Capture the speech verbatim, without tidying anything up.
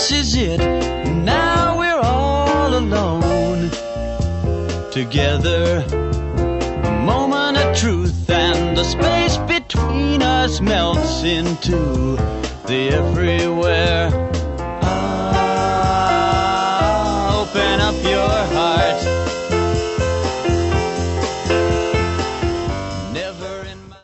this is it. Now we're all alone together. A moment of truth, and the space between us melts into the everywhere.